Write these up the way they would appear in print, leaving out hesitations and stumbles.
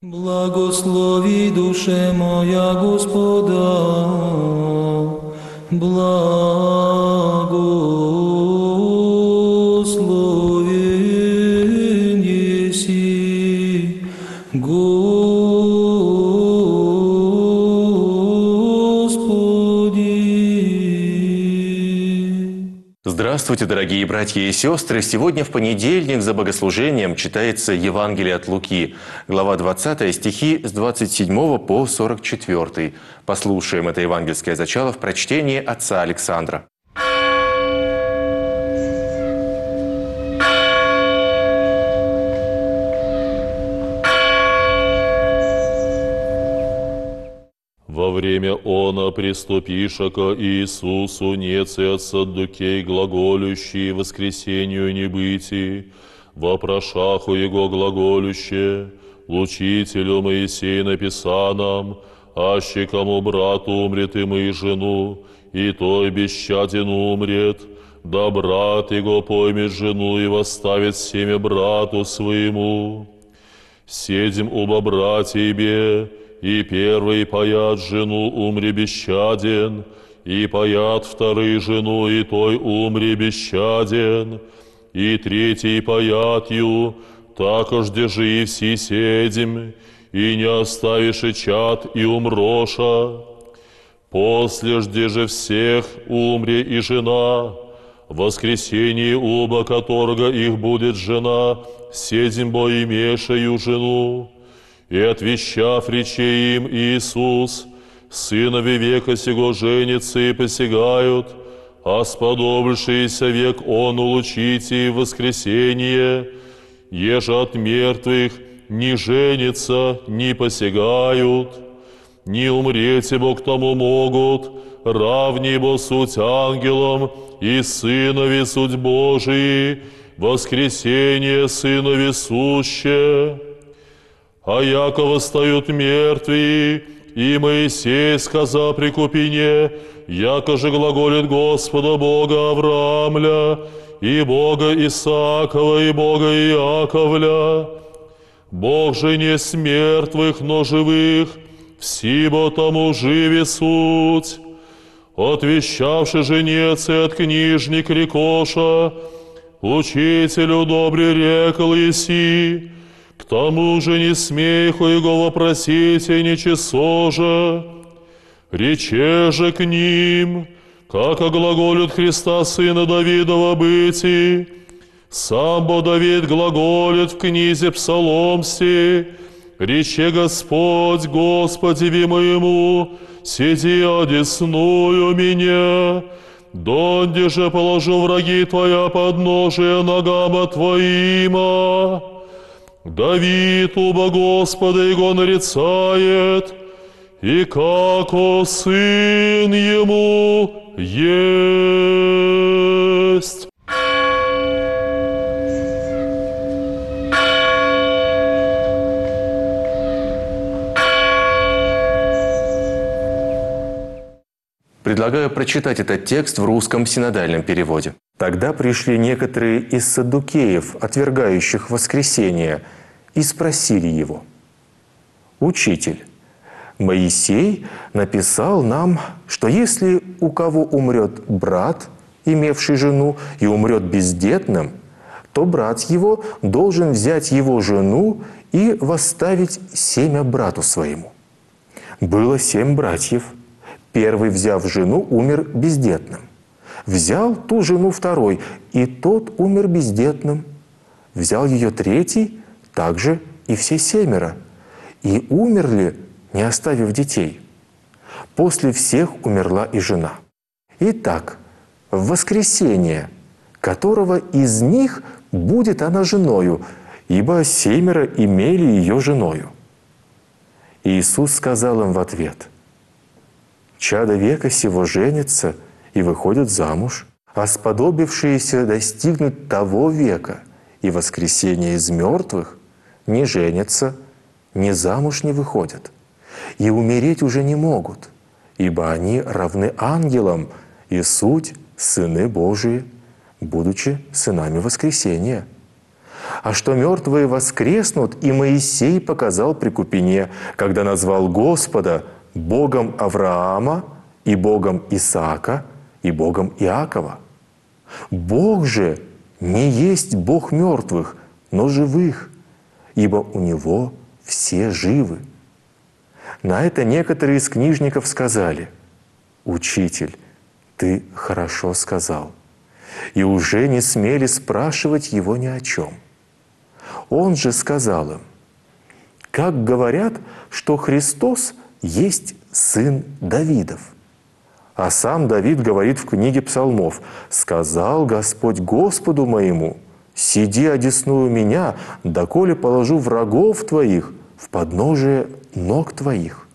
Благослови, душе моя, Господа, благословен еси, Господи. Здравствуйте, дорогие братья и сестры! Сегодня в понедельник за богослужением читается Евангелие от Луки, глава 20, стихи с 27 по 44. Послушаем это евангельское зачало в прочтении отца Александра. Во время она приступиша ко Иисусу нецы от саддукей глаголющие воскресению небытии, вопрошаху Его глаголюще, учителю Моисей написа нам, аще кому брат умрет и мы жену, и той бесчаден умрет, да брат его поймет жену и восставит семя брату своему. Седим оба братья, и первый паят жену умри бесчаден, и паят вторый жену, и той умри бесчаден, и третий паят ю, також держи и все седим, и не оставишь и чад, и умроша. После жде же всех умре и жена, в воскресении оба которого их будет жена, седим бо имешею жену. И отвещав речей им Иисус, сынови века сего женятся и посягают, а сподобившийся век он улучите в воскресение, еже от мертвых не женятся, не посягают, не умрете бо к тому могут, равни бо суть ангелам и сынови суть Божии, воскресение сынови суще. А яко восстают мертвые, и Моисей, сказа при купине, яко же глаголит Господа Бога Авраамля, и Бога Исаакова, и Бога Иаковля. Бог же не с мертвых, но живых, всибо тому живи суть. Отвещавши женец и от книжник рекоша, учителю добре рекал еси, к тому же не смейху его вопросите ничего же. Рече же к ним, как оглаголют Христа Сына Давидова быти, сам бо Давид глаголит в книзе Псаломсти, рече Господь, Господеви моему, сиди одесную меня, донде же положу враги Твоя подножие ногам Твоима. Давид уба Господа Его нарицает, и како сын ему есть. Предлагаю прочитать этот текст в русском синодальном переводе. «Тогда пришли некоторые из саддукеев, отвергающих воскресение, и спросили его: «Учитель, Моисей написал нам, что если у кого умрет брат, имевший жену, и умрет бездетным, то брат его должен взять его жену и восставить семя брату своему. Было 7 братьев. Первый, взяв жену, умер бездетным. Взял ту жену второй, и тот умер бездетным. Взял ее третий, также и все 7, и умерли, не оставив детей. После всех умерла и жена. Итак, в воскресение, которого из них будет она женою, ибо 7 имели ее женою». Иисус сказал им в ответ: «Чадо века сего женятся и выходят замуж, а сподобившиеся достигнуть того века и воскресения из мертвых не женятся, ни замуж не выходят, и умереть уже не могут, ибо они равны ангелам и суть сыны Божии, будучи сынами воскресения. А что мертвые воскреснут, и Моисей показал при купине, когда назвал Господа Богом Авраама и Богом Исаака и Богом Иакова. Бог же не есть Бог мертвых, но живых, ибо у Него все живы». На это некоторые из книжников сказали: «Учитель, ты хорошо сказал», и уже не смели спрашивать его ни о чем. Он же сказал им: «Как говорят, что Христос есть сын Давидов. А сам Давид говорит в книге Псалмов: «Сказал Господь Господу моему: сиди одесную меня, доколе положу врагов твоих в подножие ног твоих».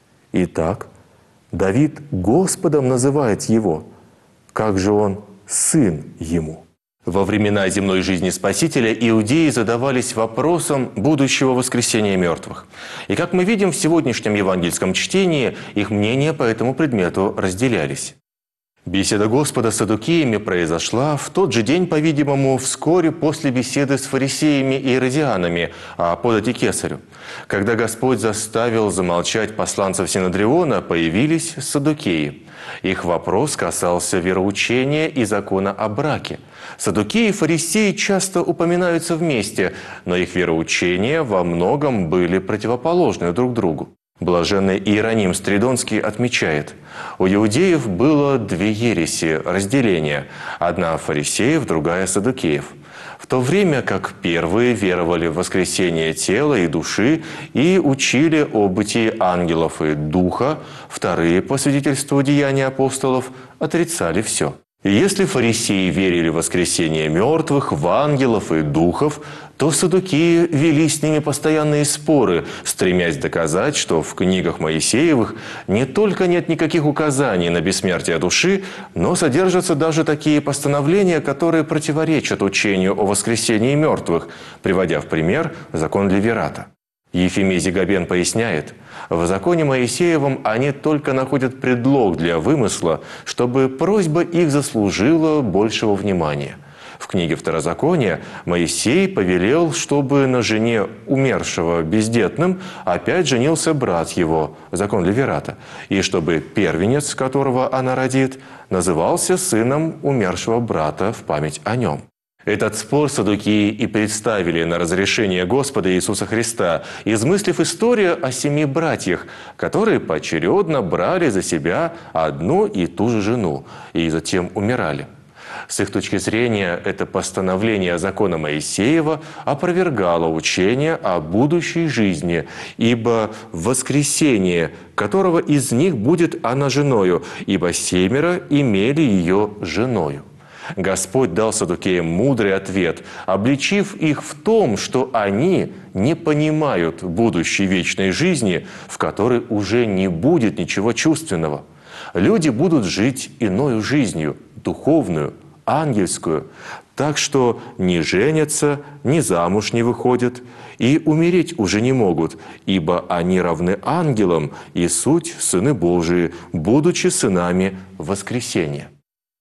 Итак, Давид Господом называет его, как же он сын ему? Во времена земной жизни Спасителя иудеи задавались вопросом будущего воскресения мертвых. И как мы видим в сегодняшнем евангельском чтении, их мнения по этому предмету разделялись. Беседа Господа с саддукеями произошла в тот же день, по-видимому, вскоре после беседы с фарисеями и иродианами о подати кесарю. Когда Господь заставил замолчать посланцев Синедриона, появились саддукеи. Их вопрос касался вероучения и закона о браке. Саддукеи и фарисеи часто упоминаются вместе, но их вероучения во многом были противоположны друг другу. Блаженный Иероним Стридонский отмечает: у иудеев было две ереси, разделения. Одна фарисеев, другая саддукеев. В то время как первые веровали в воскресение тела и души и учили о бытии ангелов и духа, вторые, по свидетельству деяний апостолов, отрицали все. И если фарисеи верили в воскресение мертвых, в ангелов и духов, то саддукеи вели с ними постоянные споры, стремясь доказать, что в книгах Моисеевых не только нет никаких указаний на бессмертие души, но содержатся даже такие постановления, которые противоречат учению о воскресении мертвых, приводя в пример закон Левирата. Ефимий Зигабен поясняет: в законе Моисеевом они только находят предлог для вымысла, чтобы просьба их заслужила большего внимания. В книге Второзакония Моисей повелел, чтобы на жене умершего бездетным опять женился брат его, закон Левирата, и чтобы первенец, которого она родит, назывался сыном умершего брата в память о нем. Этот спор саддукеи и представили на разрешение Господа Иисуса Христа, измыслив историю о 7 братьях, которые поочередно брали за себя одну и ту же жену и затем умирали. С их точки зрения, это постановление закона Моисеева опровергало учение о будущей жизни, ибо воскресение, которого из них будет она женою, ибо 7 имели ее женою. Господь дал саддукеям мудрый ответ, обличив их в том, что они не понимают будущей вечной жизни, в которой уже не будет ничего чувственного. Люди будут жить иною жизнью, духовную, ангельскую, так что не женятся, ни замуж не выходят и умереть уже не могут, ибо они равны ангелам и суть сыны Божии, будучи сынами воскресения.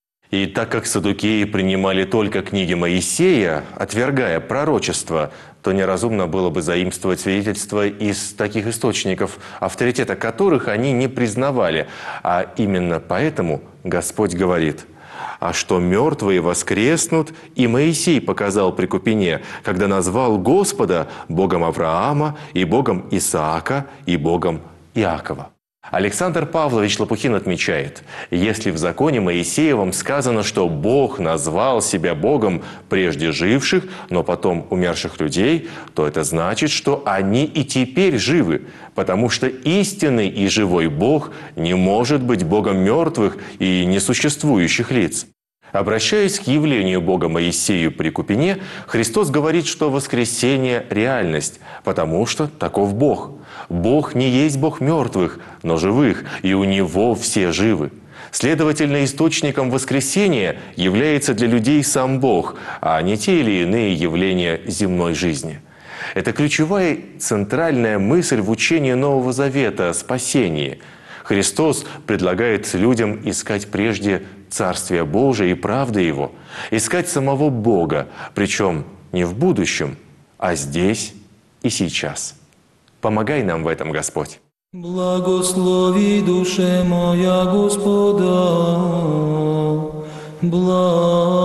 И так как саддукеи принимали только книги Моисея, отвергая пророчества, то неразумно было бы заимствовать свидетельства из таких источников, авторитета которых они не признавали. А именно поэтому Господь говорит: «А что мертвые воскреснут, и Моисей показал при купине, когда назвал Господа Богом Авраама и Богом Исаака и Богом Иакова». Александр Павлович Лопухин отмечает: если в законе Моисеевом сказано, что Бог назвал себя Богом прежде живших, но потом умерших людей, то это значит, что они и теперь живы, потому что истинный и живой Бог не может быть Богом мертвых и несуществующих лиц. Обращаясь к явлению Бога Моисею при купине, Христос говорит, что воскресение – реальность, потому что таков Бог. Бог не есть Бог мертвых, но живых, и у Него все живы. Следовательно, источником воскресения является для людей сам Бог, а не те или иные явления земной жизни. Это ключевая центральная мысль в учении Нового Завета о спасении. Христос предлагает людям искать прежде Царствие Божие и правды Его, искать самого Бога, причем не в будущем, а здесь и сейчас. Помогай нам в этом, Господь. Благослови душе моя Господа, благослови.